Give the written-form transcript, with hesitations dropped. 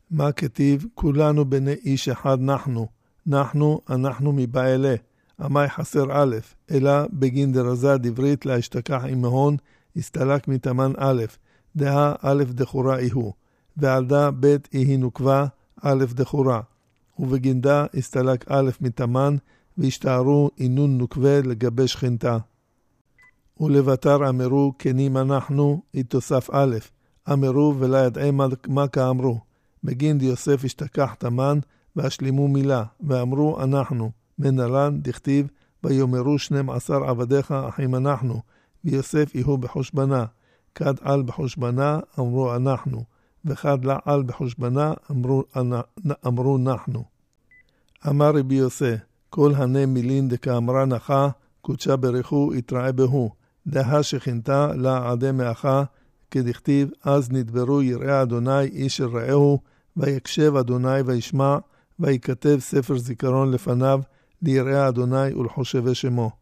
מה כתיב? כולנו בני איש אחד אנחנו מבעלה. אמי חסר א', אלא בגין דרזה דברית להשתכח עמהון, הסתלק מתמן א', דהה א' דחורה איהו, ועלדה ב' איהי נוקבה א' דחורה, ובגינדה הסתלק א' מתמן, והשתערו אינון נוקבה לגבי שכנתה. ולבטר אמרו כנים אנחנו, התוסף א', אמרו ולא ידעי מה כאמרו. בגין דיוסף השתכח תמן, והשלימו מילה, ואמרו אנחנו, מנלן דכתיב, ויאמרו 12 עבדיך אחים אנחנו, ויוסף יהו בחושבנה, כד על בחושבנה אמרו אנחנו, וכד לעל בחושבנה אמרו אנחנו. אמר רבי יוסף, כל הנה מילין דקאמרה נחה, קודשה בריחו יתראה בהו, דהה שכינתה לה עדי מאחה, כדכתיב, אז נדברו יראה אדוני איש אל רעהו, ויקשב אדוני וישמע, ויקטב ספר זיכרון לפניו, ליראה אדוני ולחושבי שמו.